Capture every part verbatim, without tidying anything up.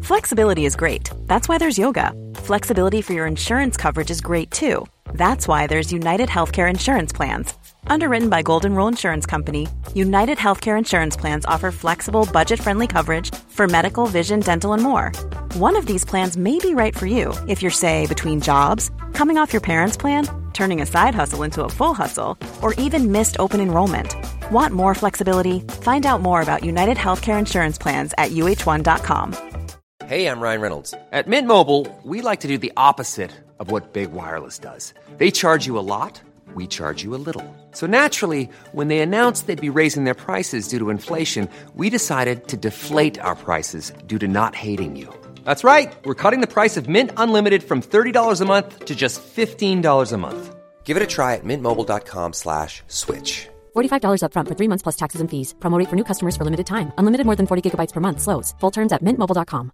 Flexibility is great. That's why there's yoga. Flexibility for your insurance coverage is great too. That's why there's United Healthcare Insurance Plans. Underwritten by Golden Rule Insurance Company, United Healthcare Insurance Plans offer flexible, budget-friendly coverage for medical, vision, dental, and more. One of these plans may be right for you if you're, say, between jobs, coming off your parents' plan, turning a side hustle into a full hustle, or even missed open enrollment. Want more flexibility? Find out more about United Healthcare Insurance Plans at U H one dot com. Hey, I'm Ryan Reynolds. At Mint Mobile, we like to do the opposite of what Big Wireless does. They charge you a lot, we charge you a little. So naturally, when they announced they'd be raising their prices due to inflation, we decided to deflate our prices due to not hating you. That's right. We're cutting the price of Mint Unlimited from thirty dollars a month to just fifteen dollars a month. Give it a try at mintmobile.com slash switch. forty-five dollars up front for three months plus taxes and fees. Promo rate for new customers for limited time. Unlimited more than forty gigabytes per month. Slows full terms at mint mobile dot com.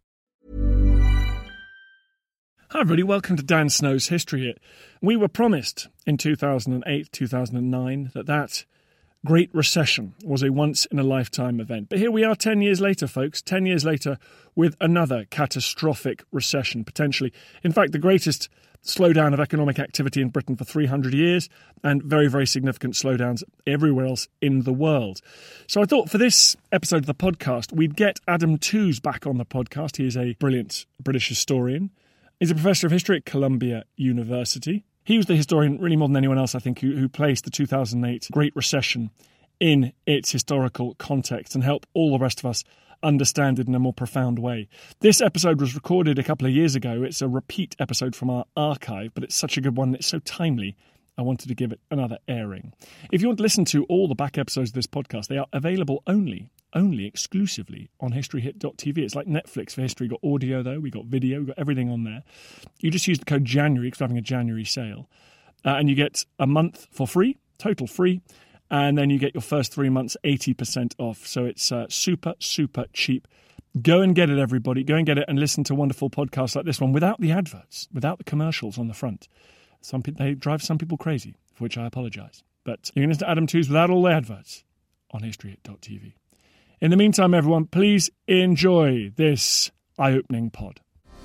Hi everybody, welcome to Dan Snow's History Hit. We were promised in two thousand eight, two thousand nine that that Great Recession was a once-in-a-lifetime event. But here we are ten years later, folks, ten years later with another catastrophic recession, potentially. In fact, the greatest slowdown of economic activity in Britain for three hundred years, and very, very significant slowdowns everywhere else in the world. So I thought for this episode of the podcast, we'd get Adam Tooze back on the podcast. He is a brilliant British historian. He's a professor of history at Columbia University. He was the historian, really more than anyone else, I think, who, who placed the two thousand eight Great Recession in its historical context and helped all the rest of us understand it in a more profound way. This episode was recorded a couple of years ago. It's a repeat episode from our archive, but it's such a good one. It's so timely. I wanted to give it another airing. If you want to listen to all the back episodes of this podcast, they are available only, only exclusively on history hit dot t v. It's like Netflix for history. We've got audio, though. We've got video. We've got everything on there. You just use the code January because we're having a January sale. Uh, and you get a month for free, total free. And then you get your first three months eighty percent off. So it's uh, super, super cheap. Go and get it, everybody. Go and get it and listen to wonderful podcasts like this one without the adverts, without the commercials on the front. Some people, they drive some people crazy, for which I apologise. But you can listen to Adam Tooze without all the adverts on history hit dot t v. In the meantime, everyone, please enjoy this eye-opening pod.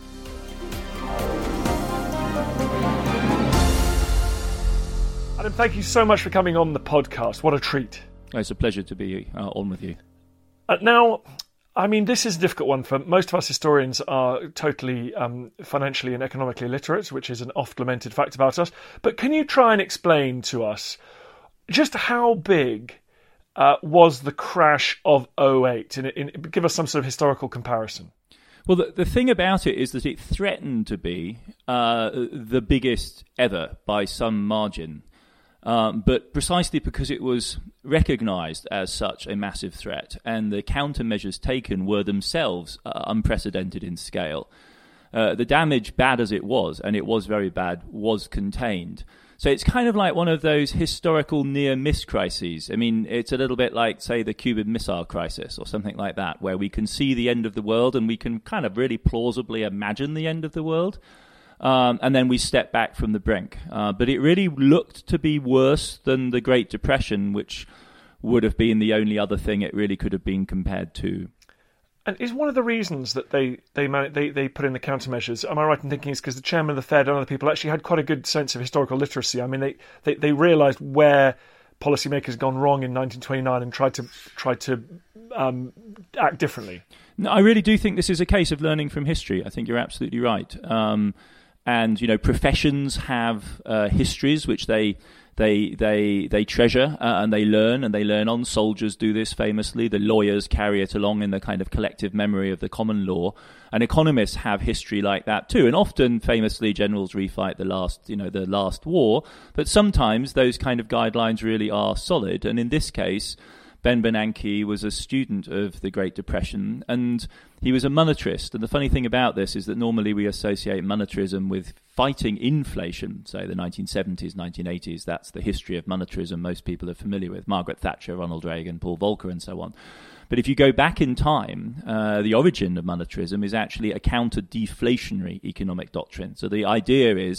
Adam, thank you so much for coming on the podcast. What a treat. It's a pleasure to be uh, on with you. Uh, now, I mean, this is a difficult one for most of us. Historians are totally um, financially and economically illiterate, which is an oft-lamented fact about us. But can you try and explain to us just how big uh, was the crash of oh eight? In, in, give us some sort of historical comparison. Well, the, the thing about it is that it threatened to be uh, the biggest ever by some margin. Um, but precisely because it was recognised as such a massive threat and the countermeasures taken were themselves uh, unprecedented in scale, uh, the damage, bad as it was, and it was very bad, was contained. So it's kind of like one of those historical near-miss crises. I mean, it's a little bit like, say, the Cuban Missile Crisis or something like that, where we can see the end of the world and we can kind of really plausibly imagine the end of the world. Um, and then we step back from the brink. Uh, but it really looked to be worse than the Great Depression, which would have been the only other thing it really could have been compared to. And is one of the reasons that they they man- they, they put in the countermeasures, am I right in thinking, is because the chairman of the Fed and other people actually had quite a good sense of historical literacy? I mean, they, they, they realised where policymakers gone wrong in nineteen twenty-nine and tried to tried to um, act differently. No, I really do think this is a case of learning from history. I think you're absolutely right. Um, And, you know, professions have uh, histories which they they they they treasure uh, and they learn and they learn on. Soldiers do this famously. The lawyers carry it along in the kind of collective memory of the common law. And economists have history like that too. And often, famously, generals refight the last, you know, the last war. But sometimes those kind of guidelines really are solid. And in this case, Ben Bernanke was a student of the Great Depression, and he was a monetarist. And the funny thing about this is that normally we associate monetarism with fighting inflation, say the nineteen seventies, nineteen eighties. That's the history of monetarism most people are familiar with. Margaret Thatcher, Ronald Reagan, Paul Volcker, and so on. But if you go back in time, uh, the origin of monetarism is actually a counter-deflationary economic doctrine. So the idea is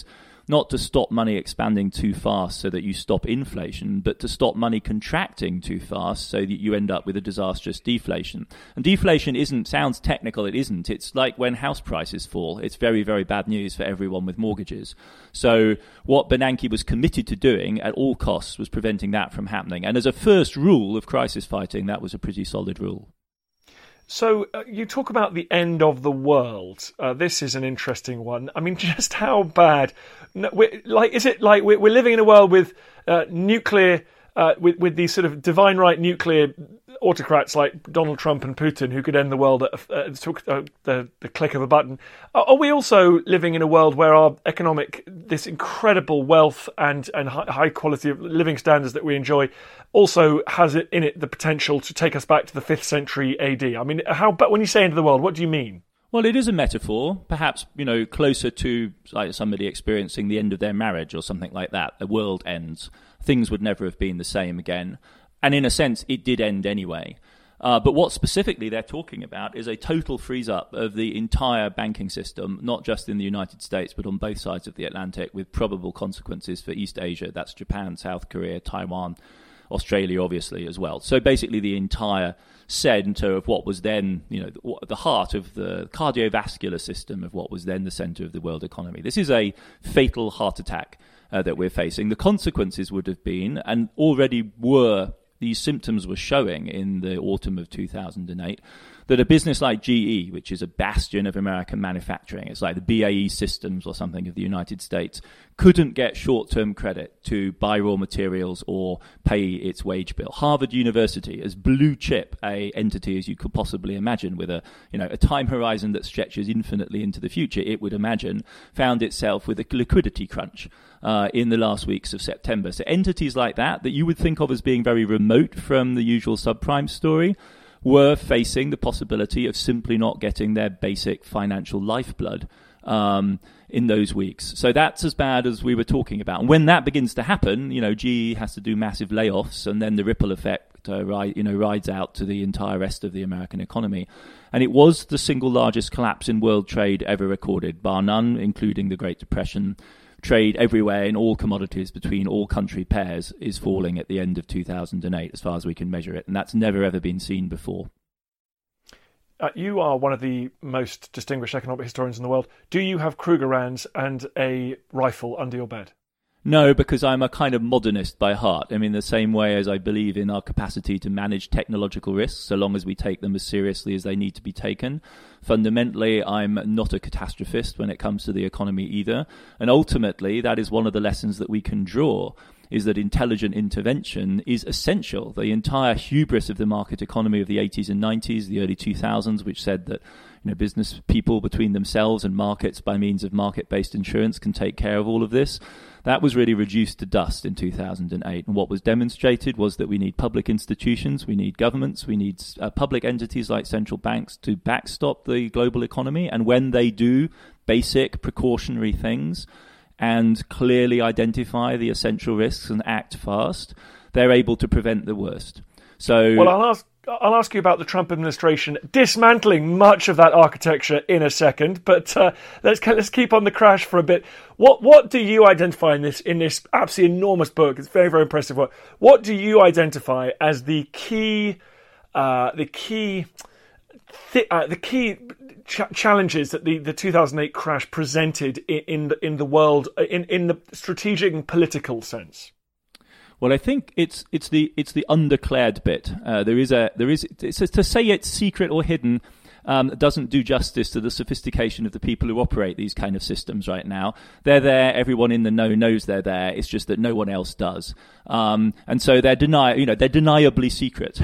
not to stop money expanding too fast so that you stop inflation, but to stop money contracting too fast so that you end up with a disastrous deflation. And deflation isn't, sounds technical, it isn't. It's like when house prices fall. It's very, very bad news for everyone with mortgages. So what Bernanke was committed to doing at all costs was preventing that from happening. And as a first rule of crisis fighting, that was a pretty solid rule. So uh, you talk about the end of the world. Uh, this is an interesting one. I mean, just how bad? No, we're, like, is it like we're, we're living in a world with uh, nuclear, uh, with with these sort of divine right nuclear autocrats like Donald Trump and Putin who could end the world at uh, uh, the the click of a button? Are we also living in a world where our economic, this incredible wealth and and high quality of living standards that we enjoy, also has it in it the potential to take us back to the fifth century A D? I mean, how? But when you say end of the world, what do you mean? Well, it is a metaphor, perhaps, you know, closer to like somebody experiencing the end of their marriage or something like that. The world ends. Things would never have been the same again. And in a sense, it did end anyway. Uh, but what specifically they're talking about is a total freeze-up of the entire banking system, not just in the United States, but on both sides of the Atlantic, with probable consequences for East Asia. That's Japan, South Korea, Taiwan, Australia, obviously, as well. So basically the entire centre of what was then, you know, the heart of the cardiovascular system of what was then the centre of the world economy. This is a fatal heart attack uh, that we're facing. The consequences would have been, and already were, these symptoms were showing in the autumn of two thousand eight, that a business like G E, which is a bastion of American manufacturing, it's like the B A E Systems or something of the United States, couldn't get short-term credit to buy raw materials or pay its wage bill. Harvard University, as blue chip a entity as you could possibly imagine, with a you know a time horizon that stretches infinitely into the future, it would imagine, found itself with a liquidity crunch uh, in the last weeks of September. So entities like that, that you would think of as being very remote from the usual subprime story, were facing the possibility of simply not getting their basic financial lifeblood um, in those weeks. So that's as bad as we were talking about. And when that begins to happen, you know, G E has to do massive layoffs, and then the ripple effect, uh, ri- you know, rides out to the entire rest of the American economy. And it was the single largest collapse in world trade ever recorded, bar none, including the Great Depression. Trade everywhere in all commodities between all country pairs is falling at the end of two thousand eight, as far as we can measure it, and that's never ever been seen before. Uh, you are one of the most distinguished economic historians in the world. Do you have Krugerrands and a rifle under your bed? No, because I'm a kind of modernist by heart. I mean, the same way as I believe in our capacity to manage technological risks, so long as we take them as seriously as they need to be taken. Fundamentally, I'm not a catastrophist when it comes to the economy either. And ultimately, that is one of the lessons that we can draw, is that intelligent intervention is essential. The entire hubris of the market economy of the eighties and nineties, the early two thousands, which said that you know, business people between themselves and markets by means of market-based insurance can take care of all of this. That was really reduced to dust in two thousand eight. And what was demonstrated was that we need public institutions, we need governments, we need uh, public entities like central banks to backstop the global economy. And when they do basic precautionary things and clearly identify the essential risks and act fast, they're able to prevent the worst. So, well, I'll ask I'll ask you about the Trump administration dismantling much of that architecture in a second, but uh, let's let's keep on the crash for a bit. What what do you identify in this in this absolutely enormous book? It's very very impressive work. What do you identify as the key uh, the key th- uh, the key ch- challenges that the, the two thousand eight crash presented in, in the in the world in in the strategic and political sense? Well, I think it's it's the it's the undeclared bit. Uh, there is a there is it's, to say it's secret or hidden um, doesn't do justice to the sophistication of the people who operate these kind of systems right now. They're there. Everyone in the know knows they're there. It's just that no one else does. Um, and so they're deny, you know, they're deniably secret.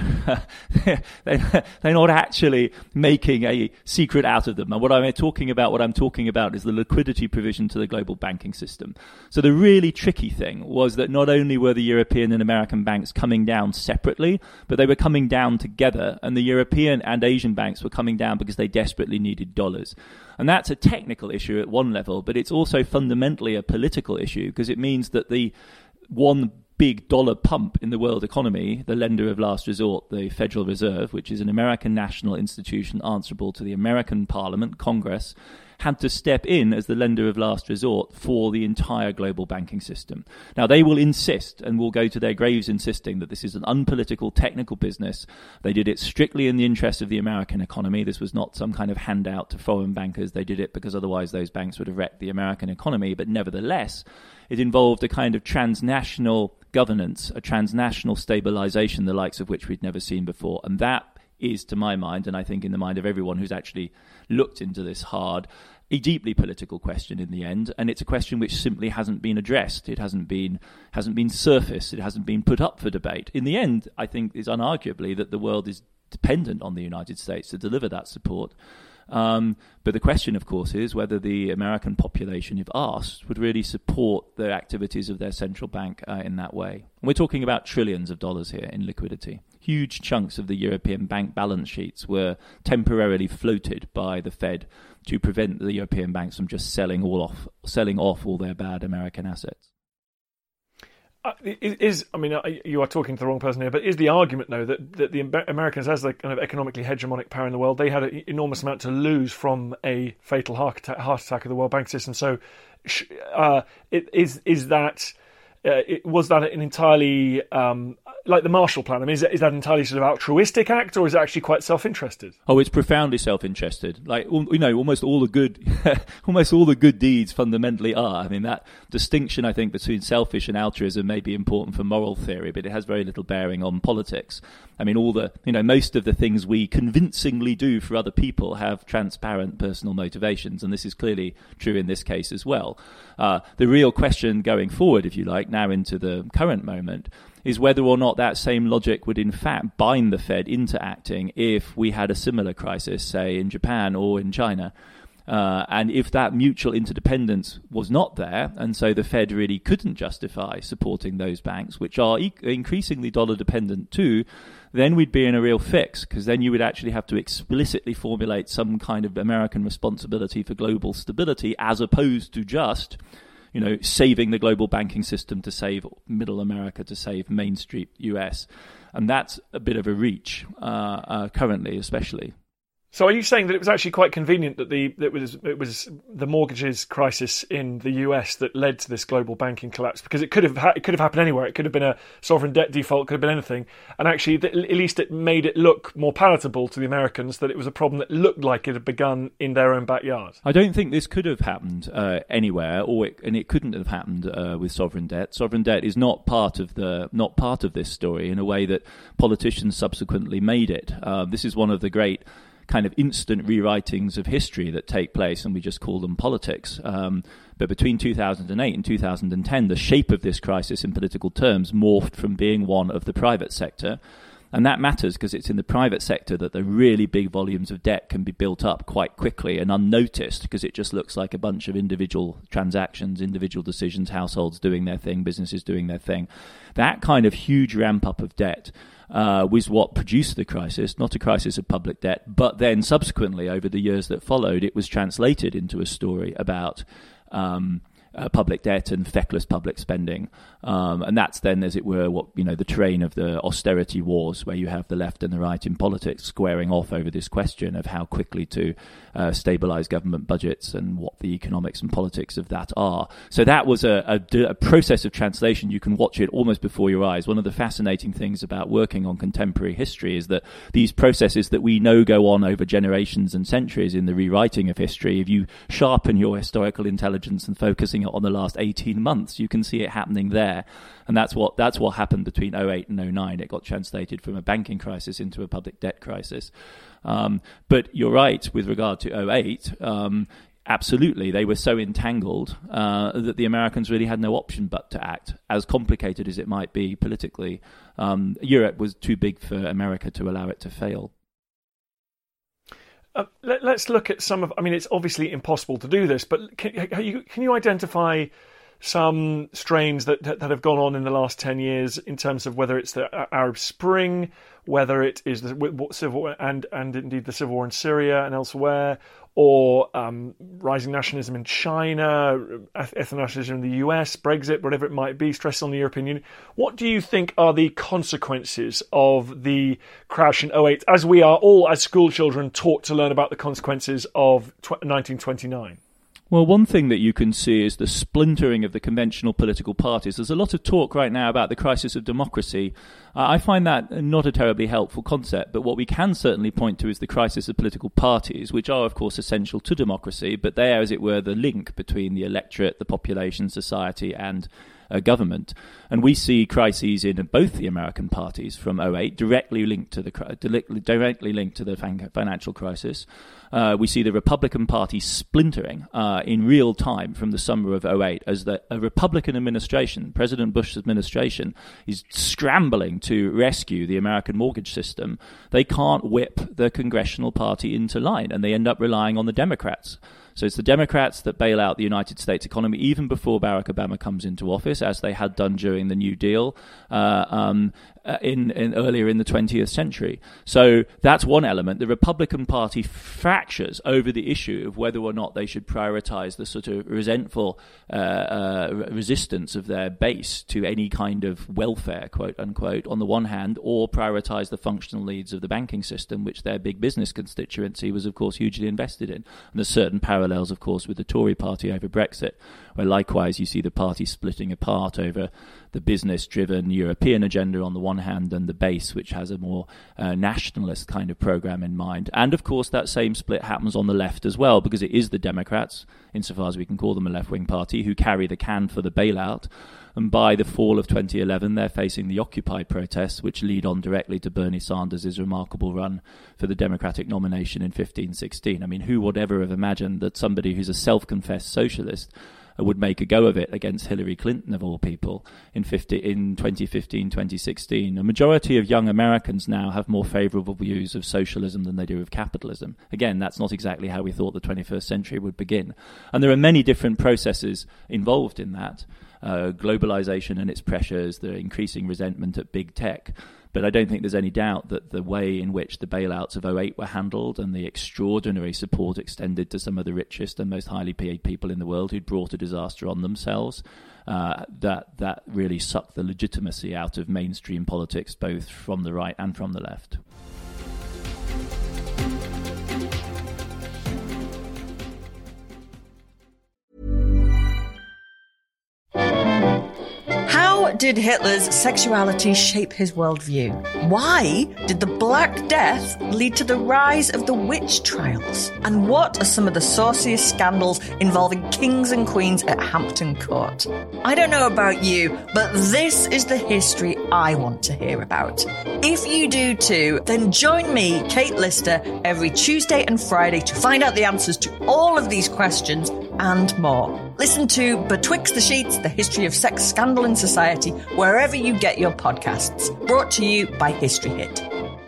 they're, they're not actually making a secret out of them. And what I'm talking about, what I'm talking about is the liquidity provision to the global banking system. So the really tricky thing was that not only were the European and American banks coming down separately, but they were coming down together, and the European and Asian banks were coming down because they desperately needed dollars. And that's a technical issue at one level, but it's also fundamentally a political issue, because it means that the one big dollar pump in the world economy, the lender of last resort, the Federal Reserve, which is an American national institution answerable to the American Parliament, Congress, had to step in as the lender of last resort for the entire global banking system. Now, they will insist and will go to their graves insisting that this is an unpolitical, technical business. They did it strictly in the interest of the American economy. This was not some kind of handout to foreign bankers. They did it because otherwise those banks would have wrecked the American economy. But nevertheless, it involved a kind of transnational governance, a transnational stabilization, the likes of which we'd never seen before. And that is, to my mind, and I think in the mind of everyone who's actually looked into this hard, a deeply political question in the end, and it's a question which simply hasn't been addressed. It hasn't been hasn't been surfaced. It hasn't been put up for debate. In the end, I think it's unarguably that the world is dependent on the United States to deliver that support. Um, but the question, of course, is whether the American population, if asked, would really support the activities of their central bank uh, in that way. And we're talking about trillions of dollars here in liquidity. Huge chunks of the European bank balance sheets were temporarily floated by the Fed to prevent the European banks from just selling all off, selling off all their bad American assets. Uh, is I mean, you are talking to the wrong person here, but is the argument, though, that, that the Americans, as the kind of economically hegemonic power in the world, they had an enormous amount to lose from a fatal heart attack, heart attack of the world bank system? So uh, it, is is that... Uh, it, was that an entirely, um, like the Marshall Plan, I mean, is, is that an entirely sort of altruistic act, or is it actually quite self-interested? Oh, it's profoundly self-interested. Like, you know, almost all the good, almost all the good deeds fundamentally are. I mean, that distinction, I think, between selfish and altruism may be important for moral theory, but it has very little bearing on politics. I mean, all the, you know, most of the things we convincingly do for other people have transparent personal motivations, and this is clearly true in this case as well. Uh, the real question going forward, if you like, now into the current moment, is whether or not that same logic would in fact bind the Fed into acting if we had a similar crisis, say, in Japan or in China. Uh, and if that mutual interdependence was not there, and so the Fed really couldn't justify supporting those banks, which are e- increasingly dollar dependent too, then we'd be in a real fix, because then you would actually have to explicitly formulate some kind of American responsibility for global stability, as opposed to just, you know, saving the global banking system to save middle America, to save Main Street U S. And that's a bit of a reach, uh, uh, currently especially. So are you saying that it was actually quite convenient that the that was it was the mortgages crisis in the U S that led to this global banking collapse? Because it could have ha- it could have happened anywhere. It could have been a sovereign debt default, could have been anything. And actually, th- at least it made it look more palatable to the Americans that it was a problem that looked like it had begun in their own backyard. I don't think this could have happened uh, anywhere, or it, and it couldn't have happened uh, with sovereign debt. Sovereign debt is not part of the not part of this story in a way that politicians subsequently made it. Uh, this is one of the great kind of instant rewritings of history that take place, and we just call them politics. Um, but between two thousand eight and two thousand ten, the shape of this crisis in political terms morphed from being one of the private sector. And that matters because it's in the private sector that the really big volumes of debt can be built up quite quickly and unnoticed, because it just looks like a bunch of individual transactions, individual decisions, households doing their thing, businesses doing their thing. That kind of huge ramp up of debt Uh, was what produced the crisis, not a crisis of public debt, but then subsequently, over the years that followed, it was translated into a story about um, uh, public debt and feckless public spending. Um, and that's then, as it were, what, you know, the terrain of the austerity wars, where you have the left and the right in politics squaring off over this question of how quickly to uh, stabilize government budgets and what the economics and politics of that are. So that was a, a, a process of translation. You can watch it almost before your eyes. One of the fascinating things about working on contemporary history is that these processes that we know go on over generations and centuries in the rewriting of history, if you sharpen your historical intelligence and focusing it on the last eighteen months, you can see it happening there. And that's what that's what happened between oh eight and oh nine. It got translated from a banking crisis into a public debt crisis. Um, but you're right with regard to oh eight. Um, absolutely, they were so entangled uh, that the Americans really had no option but to act, as complicated as it might be politically. Um, Europe was too big for America to allow it to fail. Uh, let, let's look at some of. I mean, it's obviously impossible to do this, but can, can you can you identify some strains that that have gone on in the last ten years in terms of whether it's the Arab Spring, whether it is the civil and and indeed the civil war in Syria and elsewhere, or um, rising nationalism in China, ethno-nationalism in the U S, Brexit, whatever it might be, stress on the European Union. What do you think are the consequences of the crash in oh eight, as we are all, as school children, taught to learn about the consequences of nineteen twenty-nine? Well, one thing that you can see is the splintering of the conventional political parties. There's a lot of talk right now about the crisis of democracy. Uh, I find that not a terribly helpful concept, but what we can certainly point to is the crisis of political parties, which are, of course, essential to democracy, but they are, as it were, the link between the electorate, the population, society, and Uh, government. And we see crises in both the American parties from oh eight directly linked to the directly linked to the financial crisis. Uh, we see the Republican Party splintering uh, in real time from the summer of oh eight as the a Republican administration, President Bush's administration, is scrambling to rescue the American mortgage system. They can't whip the congressional party into line, and they end up relying on the Democrats. So it's the Democrats that bail out the United States economy even before Barack Obama comes into office, as they had done during the New Deal uh, um, in, in earlier in the twentieth century. So that's one element. The Republican Party fractures over the issue of whether or not they should prioritize the sort of resentful uh, uh, resistance of their base to any kind of welfare, quote unquote, on the one hand, or prioritize the functional needs of the banking system, which their big business constituency was, of course, hugely invested in. And there's certain parallels Parallels, of course, with the Tory party over Brexit, where likewise you see the party splitting apart over the business-driven European agenda on the one hand and the base, which has a more uh, nationalist kind of programme in mind. And, of course, that same split happens on the left as well, because it is the Democrats, insofar as we can call them a left-wing party, who carry the can for the bailout. And by the fall of twenty eleven, they're facing the Occupy protests, which lead on directly to Bernie Sanders' remarkable run for the Democratic nomination in fifteen sixteen. I mean, who would ever have imagined that somebody who's a self-confessed socialist would make a go of it against Hillary Clinton, of all people, in, fifty, in twenty fifteen, twenty sixteen. A majority of young Americans now have more favourable views of socialism than they do of capitalism. Again, that's not exactly how we thought the twenty-first century would begin. And there are many different processes involved in that. Uh, globalization and its pressures, the increasing resentment at big tech. But I don't think there's any doubt that the way in which the bailouts of oh eight were handled and the extraordinary support extended to some of the richest and most highly paid people in the world who'd brought a disaster on themselves, uh, that that really sucked the legitimacy out of mainstream politics, both from the right and from the left. How did Hitler's sexuality shape his worldview? Why did the Black Death lead to the rise of the witch trials? And what are some of the sauciest scandals involving kings and queens at Hampton Court? I don't know about you, but this is the history I want to hear about. If you do too, then join me, Kate Lister, every Tuesday and Friday to find out the answers to all of these questions and more. Listen to Betwixt the Sheets, the history of sex, scandal and society, wherever you get your podcasts. Brought to you by History Hit.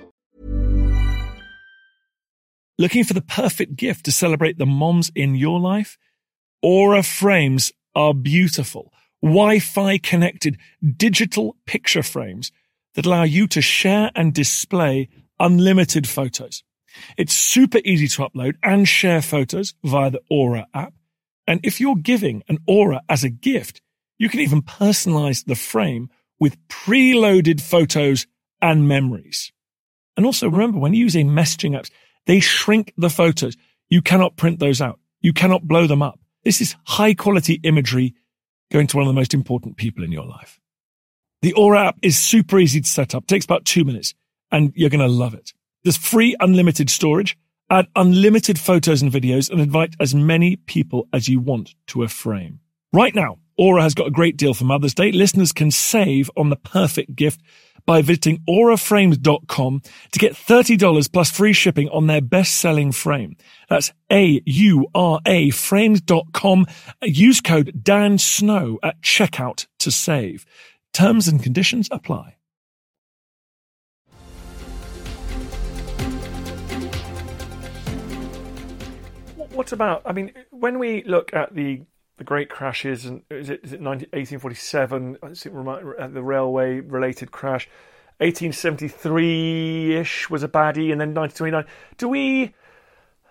Looking for the perfect gift to celebrate the moms in your life? Aura frames are beautiful, Wi-Fi connected digital picture frames that allow you to share and display unlimited photos. It's super easy to upload and share photos via the Aura app. And if you're giving an Aura as a gift, you can even personalize the frame with preloaded photos and memories. And also remember, when using messaging apps, they shrink the photos. You cannot print those out. You cannot blow them up. This is high quality imagery going to one of the most important people in your life. The Aura app is super easy to set up. It takes about two minutes and you're going to love it. There's free unlimited storage. Add unlimited photos and videos and invite as many people as you want to a frame. Right now, Aura has got a great deal for Mother's Day. Listeners can save on the perfect gift by visiting aura frames dot com to get thirty dollars plus free shipping on their best-selling frame. That's A U R A frames dot com. Use code Dan Snow at checkout to save. Terms and conditions apply. What about, I mean, when we look at the the great crashes, and is it, is it eighteen forty-seven, I think the railway-related crash, eighteen seventy-three-ish was a baddie, and then nineteen twenty-nine. Do we,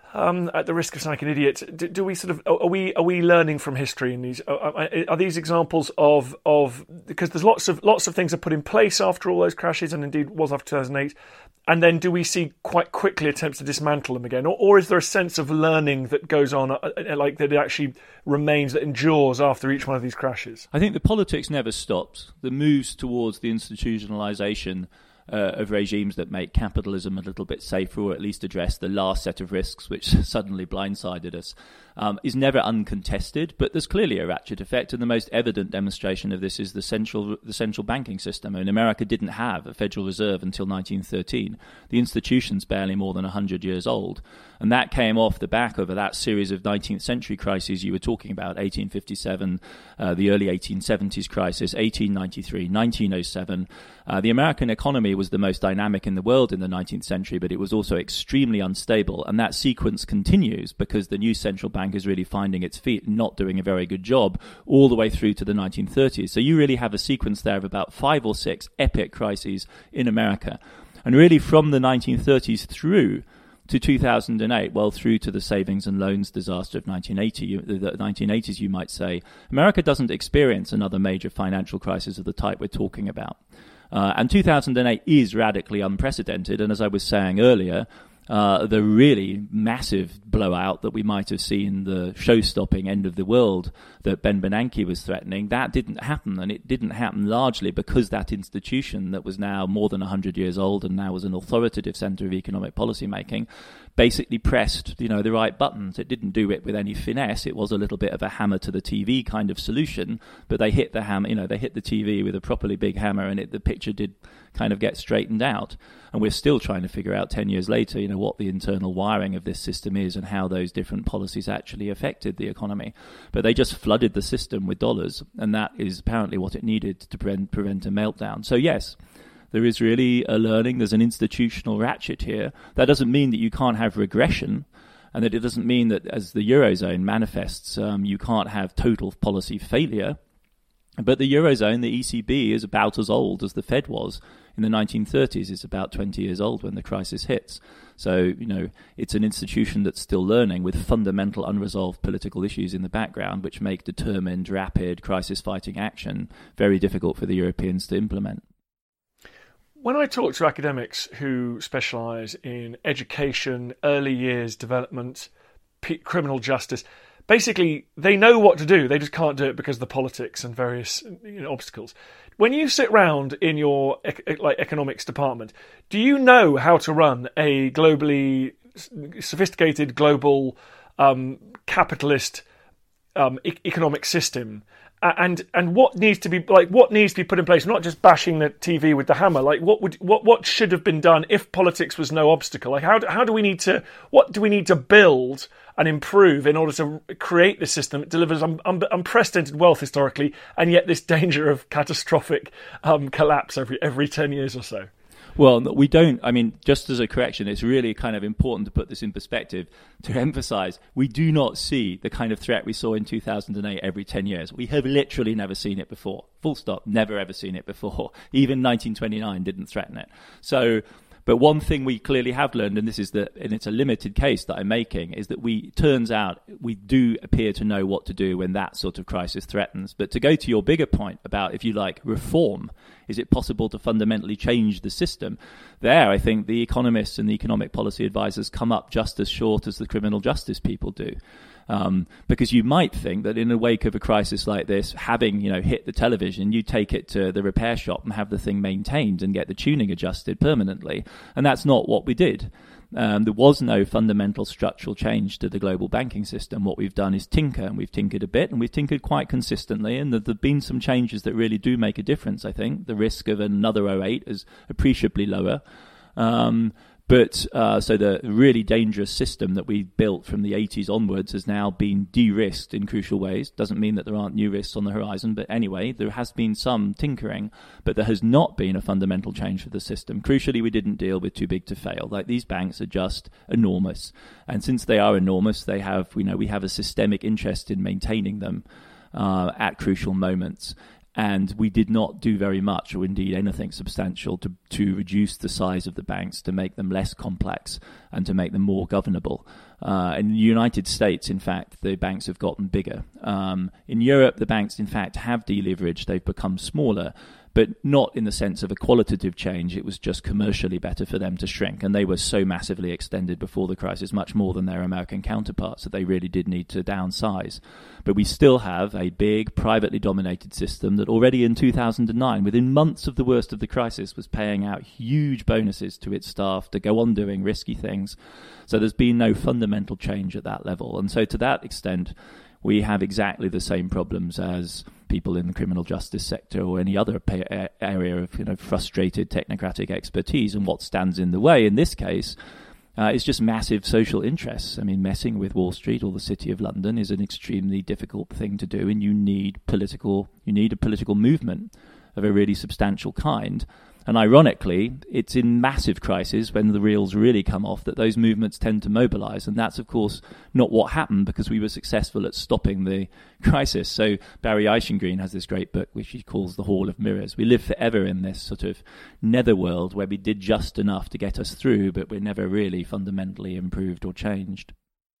Um, at the risk of sounding like an idiot, do, do we sort of are we are we learning from history in these? Are, are these examples of of because there's lots of lots of things are put in place after all those crashes, and indeed was after two thousand eight, and then do we see quite quickly attempts to dismantle them again, or, or is there a sense of learning that goes on, uh, like that it actually remains, that endures after each one of these crashes? I think the politics never stops. The moves towards the institutionalization Uh, of regimes that make capitalism a little bit safer, or at least address the last set of risks which suddenly blindsided us, um, is never uncontested. But there's clearly a ratchet effect, and the most evident demonstration of this is the central the central banking system. I mean, America didn't have a Federal Reserve until nineteen thirteen. The institution's barely more than one hundred years old, and that came off the back of that series of nineteenth century crises you were talking about: eighteen fifty-seven, uh, the early eighteen seventies crisis, eighteen ninety-three, nineteen oh seven. Uh, the American economy was the most dynamic in the world in the nineteenth century, but it was also extremely unstable. And that sequence continues because the new central bank is really finding its feet and not doing a very good job all the way through to the nineteen thirties. So you really have a sequence there of about five or six epic crises in America. And really from the nineteen thirties through to two thousand eight, well, through to the savings and loans disaster of nineteen eighty, the nineteen eighties, you might say, America doesn't experience another major financial crisis of the type we're talking about. Uh, and two thousand eight is radically unprecedented. And as I was saying earlier, uh, the really massive blowout that we might have seen, the show-stopping end of the world that Ben Bernanke was threatening, that didn't happen. And it didn't happen largely because that institution that was now more than one hundred years old and now was an authoritative centre of economic policy making basically pressed, you know, the right buttons. It didn't do it with any finesse. It was a little bit of a hammer to the T V kind of solution, but they hit the hammer, you know, they hit the T V with a properly big hammer, and it, the picture did kind of get straightened out. And we're still trying to figure out ten years later, you know, what the internal wiring of this system is and how those different policies actually affected the economy. But they just flooded the system with dollars, and that is apparently what it needed to prevent, prevent a meltdown. So yes, there is really a learning. There's an institutional ratchet here. That doesn't mean that you can't have regression, and that it doesn't mean that as the Eurozone manifests, um, you can't have total policy failure. But the Eurozone, the E C B, is about as old as the Fed was in the nineteen thirties. It's about twenty years old when the crisis hits. So, you know, it's an institution that's still learning with fundamental unresolved political issues in the background, which make determined, rapid, crisis-fighting action very difficult for the Europeans to implement. When I talk to academics who specialise in education, early years development, p- criminal justice, basically they know what to do, they just can't do it because of the politics and various, you know, obstacles. When you sit round in your ec- like economics department, do you know how to run a globally sophisticated global um, capitalist um, e- economic system? And and what needs to be like what needs to be put in place? Not just bashing the T V with the hammer. Like what would what what should have been done if politics was no obstacle? Like how do, how do we need to what do we need to build and improve in order to create this system that delivers un, un, unprecedented wealth historically, and yet this danger of catastrophic um, collapse every every ten years or so? Well, we don't, I mean, just as a correction, it's really kind of important to put this in perspective, to emphasize, we do not see the kind of threat we saw in two thousand eight every ten years. We have literally never seen it before. Full stop, never ever seen it before. Even nineteen twenty-nine didn't threaten it. So, but one thing we clearly have learned, and this is the, and it's a limited case that I'm making, is that we, turns out, we do appear to know what to do when that sort of crisis threatens. But to go to your bigger point about, if you like, reform, is it possible to fundamentally change the system? There, I think the economists and the economic policy advisors come up just as short as the criminal justice people do. Um, because you might think that in the wake of a crisis like this, having, you know, hit the television, you take it to the repair shop and have the thing maintained and get the tuning adjusted permanently. And that's not what we did. Um, there was no fundamental structural change to the global banking system. What we've done is tinker, and we've tinkered a bit, and we've tinkered quite consistently, and there have been some changes that really do make a difference, I think. The risk of another oh eight is appreciably lower. Um, But uh, so the really dangerous system that we built from the eighties onwards has now been de-risked in crucial ways. Doesn't mean that there aren't new risks on the horizon, but anyway, there has been some tinkering, but there has not been a fundamental change for the system. Crucially, we didn't deal with too big to fail. Like, these banks are just enormous, and since they are enormous, they have, you know, we have a systemic interest in maintaining them uh, at crucial moments. And we did not do very much, or indeed anything substantial, to, to reduce the size of the banks, to make them less complex and to make them more governable. Uh, in the United States, in fact, the banks have gotten bigger. Um, in Europe, the banks, in fact, have deleveraged. They've become smaller, but not in the sense of a qualitative change. It was just commercially better for them to shrink. And they were so massively extended before the crisis, much more than their American counterparts, that they really did need to downsize. But we still have a big, privately dominated system that already in two thousand nine, within months of the worst of the crisis, was paying out huge bonuses to its staff to go on doing risky things. So there's been no fundamental change at that level. And so to that extent, we have exactly the same problems as people in the criminal justice sector or any other pa- area of, you know, frustrated technocratic expertise. And what stands in the way in this case uh, is just massive social interests. I mean, messing with Wall Street or the City of London is an extremely difficult thing to do, and you need political, you need a political movement of a really substantial kind. And ironically, it's in massive crises when the reels really come off that those movements tend to mobilize. And that's, of course, not what happened, because we were successful at stopping the crisis. So Barry Eichengreen has this great book which he calls The Hall of Mirrors. We live forever in this sort of netherworld where we did just enough to get us through, but we're never really fundamentally improved or changed.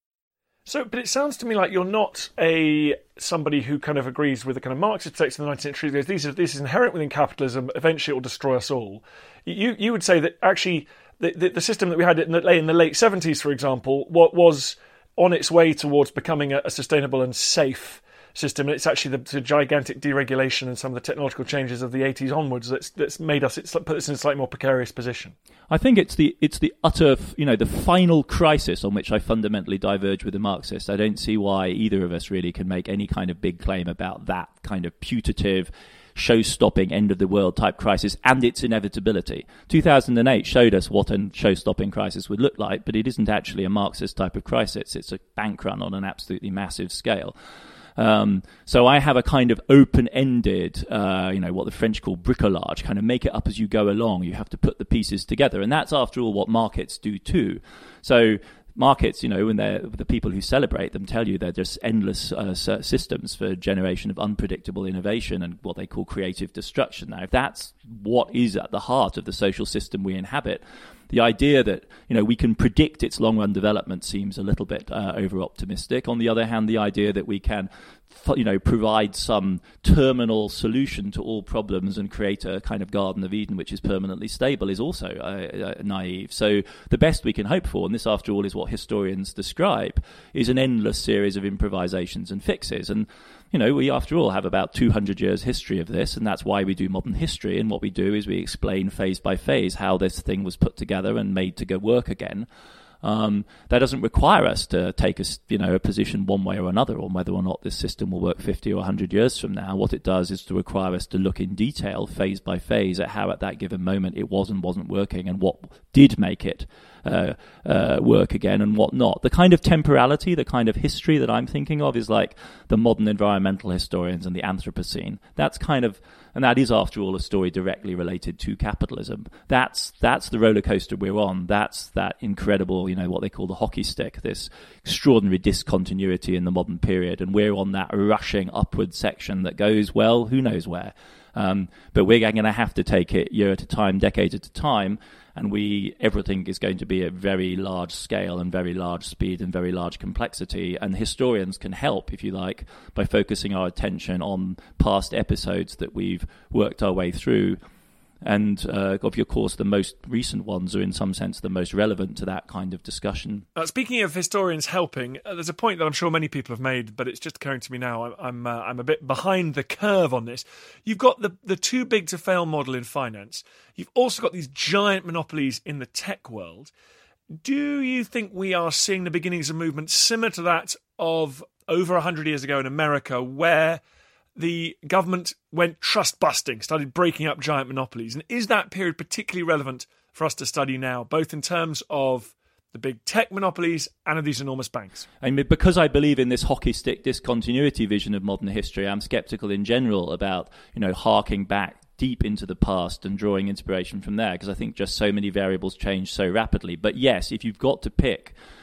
So, but it sounds to me like you're not a somebody who kind of agrees with the kind of Marxist text in the nineteenth century. Goes, these are this is inherent within capitalism. Eventually, it will destroy us all. You you would say that actually the the, the system that we had in the, in the late seventies, for example, what was on its way towards becoming a, a sustainable and safe system. And it's actually the, the gigantic deregulation and some of the technological changes of the eighties onwards that's that's made us it's put us in a slightly more precarious position. I think it's the it's the utter, you know, the final crisis on which I fundamentally diverge with the Marxists. I don't see why either of us really can make any kind of big claim about that kind of putative, show-stopping, end-of-the-world type crisis and its inevitability. two thousand eight showed us what a show-stopping crisis would look like, but it isn't actually a Marxist type of crisis. It's a bank run on an absolutely massive scale. Um, so I have a kind of open-ended, uh, you know, what the French call bricolage, kind of make it up as you go along. You have to put the pieces together. And that's, after all, what markets do too. So markets, you know, when they're the people who celebrate them tell you they're just endless uh, systems for generation of unpredictable innovation and what they call creative destruction. Now, if that's what is at the heart of the social system we inhabit, the idea that, you know, we can predict its long-run development seems a little bit uh, over-optimistic. On the other hand, the idea that we can, you know, provide some terminal solution to all problems and create a kind of Garden of Eden which is permanently stable is also uh, uh, naive. So the best we can hope for, and this, after all, is what historians describe, is an endless series of improvisations and fixes. And you know, we, after all, have about two hundred years history of this, and that's why we do modern history. And what we do is we explain phase by phase how this thing was put together and made to go work again. Um, that doesn't require us to take a, you know, a position one way or another on whether or not this system will work fifty or one hundred years from now. What it does is to require us to look in detail, phase by phase, at how at that given moment it was and wasn't working and what did make it uh, uh, work again and what not. The kind of temporality, the kind of history that I'm thinking of is like the modern environmental historians and the Anthropocene. That's kind of, and that is, after all, a story directly related to capitalism. That's that's the roller coaster we're on. That's that incredible, you know, what they call the hockey stick, this extraordinary discontinuity in the modern period. And we're on that rushing upward section that goes, well, who knows where. Um, but we're going to have to take it year at a time, decade at a time. And we everything is going to be at very large scale and very large speed and very large complexity. And historians can help, if you like, by focusing our attention on past episodes that we've worked our way through. And, uh, of course, the most recent ones are in some sense the most relevant to that kind of discussion. Uh, speaking of historians helping, uh, there's a point that I'm sure many people have made, but it's just occurring to me now. I'm I'm, uh, I'm a bit behind the curve on this. You've got the, the too big to fail model in finance. You've also got these giant monopolies in the tech world. Do you think we are seeing the beginnings of movements similar to that of over one hundred years ago in America, where the government went trust-busting, started breaking up giant monopolies? And is that period particularly relevant for us to study now, both in terms of the big tech monopolies and of these enormous banks? I mean, because I believe in this hockey stick discontinuity vision of modern history, I'm sceptical in general about, you know, harking back deep into the past and drawing inspiration from there, because I think just so many variables change so rapidly. But yes, if you've got to pick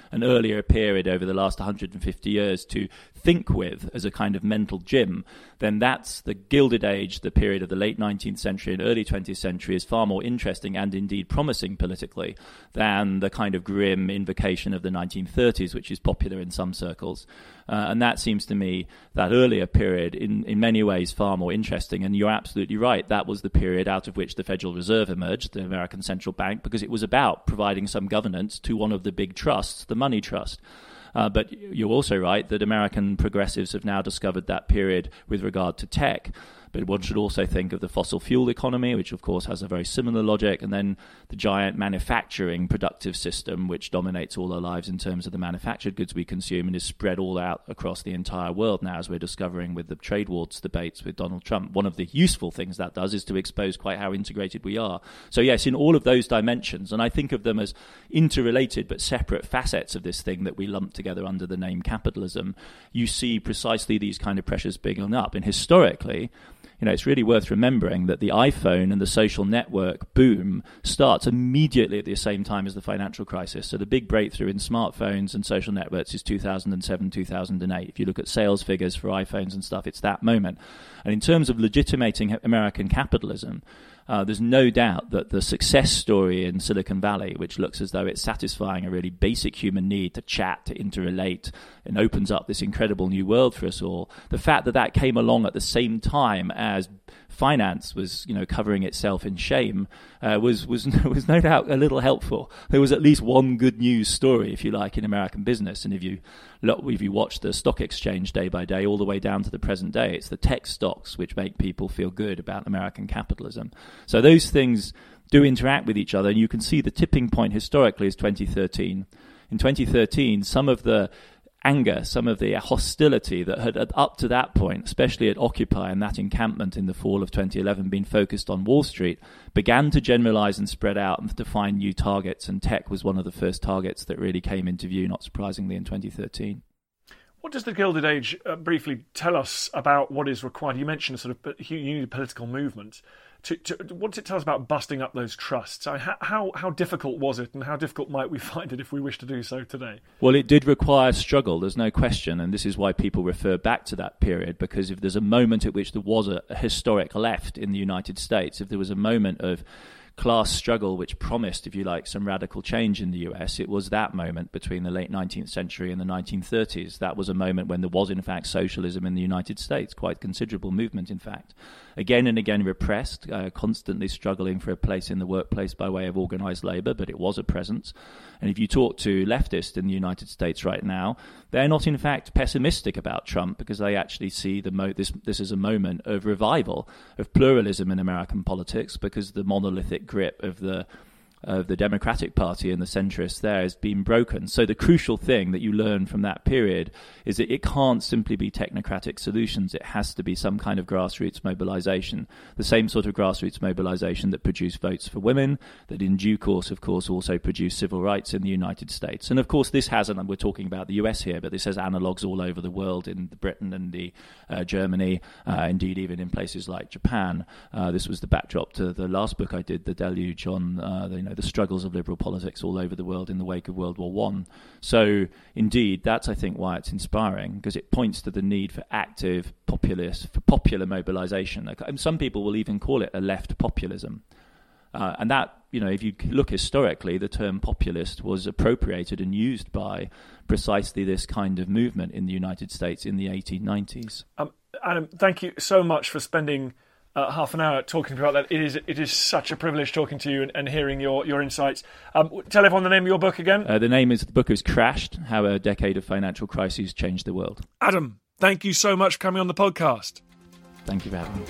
an earlier period over the last one hundred fifty years to think with as a kind of mental gym, then that's the Gilded Age, the period of the late nineteenth century and early twentieth century, is far more interesting and indeed promising politically than the kind of grim invocation of the nineteen thirties, which is popular in some circles. Uh, and that seems to me, that earlier period, in, in many ways far more interesting. And you're absolutely right. That was the period out of which the Federal Reserve emerged, the American Central Bank, because it was about providing some governance to one of the big trusts, the money trust. Uh, but you're also right that American progressives have now discovered that period with regard to tech. But one should also think of the fossil fuel economy, which of course has a very similar logic, and then the giant manufacturing productive system, which dominates all our lives in terms of the manufactured goods we consume and is spread all out across the entire world now, as we're discovering with the trade wars debates with Donald Trump. One of the useful things that does is to expose quite how integrated we are. So yes, in all of those dimensions, and I think of them as interrelated but separate facets of this thing that we lump together under the name capitalism, you see precisely these kind of pressures building up. And historically, you know, it's really worth remembering that the iPhone and the social network boom starts immediately at the same time as the financial crisis. So the big breakthrough in smartphones and social networks is two thousand seven, two thousand eight. If you look at sales figures for iPhones and stuff, it's that moment. And in terms of legitimating American capitalism, Uh, there's no doubt that the success story in Silicon Valley, which looks as though it's satisfying a really basic human need to chat, to interrelate, and opens up this incredible new world for us all, the fact that that came along at the same time as finance was, you know, covering itself in shame, uh, was was was no doubt a little helpful. There was at least one good news story, if you like, in American business. And if you look, if you watch the stock exchange day by day, all the way down to the present day, it's the tech stocks which make people feel good about American capitalism. So those things do interact with each other, and you can see the tipping point historically is twenty thirteen. In twenty thirteen, some of the anger, some of the hostility that had up to that point, especially at Occupy and that encampment in the fall of twenty eleven, been focused on Wall Street, began to generalize and spread out and to find new targets, and tech was one of the first targets that really came into view, not surprisingly, in twenty thirteen. What does the Gilded Age uh, briefly tell us about what is required? You mentioned a sort of you need a political movement. To, to, what does it tell us about busting up those trusts? I mean, how, how how difficult was it, and how difficult might we find it if we wish to do so today? Well, it did require struggle, there's no question, and this is why people refer back to that period, because if there's a moment at which there was a, a historic left in the United States, if there was a moment of class struggle which promised, if you like, some radical change in the U S, it was that moment between the late nineteenth century and the nineteen thirties. That was a moment when there was, in fact, socialism in the United States, quite considerable movement, in fact. Again and again repressed, uh, constantly struggling for a place in the workplace by way of organized labor, but it was a presence. And if you talk to leftists in the United States right now, they're not, in fact, pessimistic about Trump, because they actually see the mo- this this is a moment of revival, of pluralism in American politics, because the monolithic grip of the of the Democratic Party and the centrists there has been broken. So the crucial thing that you learn from that period is that it can't simply be technocratic solutions. It has to be some kind of grassroots mobilization, the same sort of grassroots mobilization that produced votes for women, that in due course, of course, also produced civil rights in the United States. And of course, this has, and we're talking about the U S here, but this has analogues all over the world, in Britain and the uh, Germany, uh, indeed even in places like Japan. Uh, this was the backdrop to the last book I did, The Deluge, on uh, the, you know, the struggles of liberal politics all over the world in the wake of World War One. So, indeed, that's, I think, why it's inspiring, because it points to the need for active populist, for popular mobilization. Some people will even call it a left populism. Uh, and that, you know, if you look historically, the term populist was appropriated and used by precisely this kind of movement in the United States in the eighteen nineties. Um, Adam, thank you so much for spending Uh, half an hour talking about that. It is it is such a privilege talking to you and, and hearing your, your insights. Um, tell everyone the name of your book again. Uh, the name is, the book is Crashed, How a Decade of Financial Crises Changed the World. Adam, thank you so much for coming on the podcast. Thank you for having me.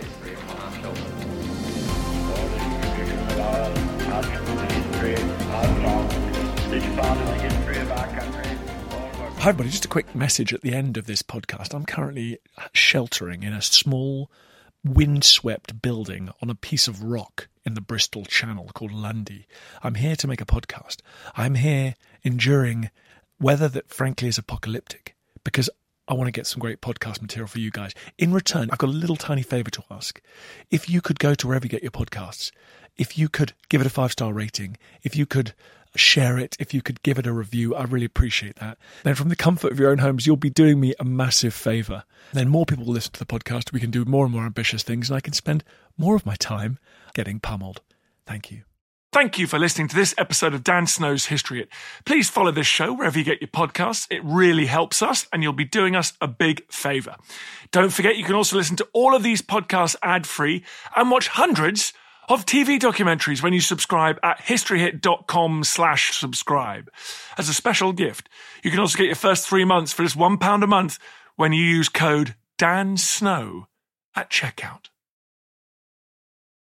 Hi everybody, just a quick message at the end of this podcast. I'm currently sheltering in a small windswept building on a piece of rock in the Bristol Channel called Lundy. I'm here to make a podcast. I'm here enduring weather that frankly is apocalyptic, because I want to get some great podcast material for you guys. In return, I've got a little tiny favour to ask. If you could go to wherever you get your podcasts, if you could give it a five-star rating, if you could share it, if you could give it a review, I really appreciate that. Then from the comfort of your own homes, you'll be doing me a massive favour. Then more people will listen to the podcast, we can do more and more ambitious things, and I can spend more of my time getting pummeled. Thank you. Thank you for listening to this episode of Dan Snow's History Hit. Please follow this show wherever you get your podcasts. It really helps us, and you'll be doing us a big favour. Don't forget, you can also listen to all of these podcasts ad-free and watch hundreds of T V documentaries when you subscribe at historyhit.com slash subscribe. As a special gift, you can also get your first three months for just one pound a month when you use code DANSNOW at checkout.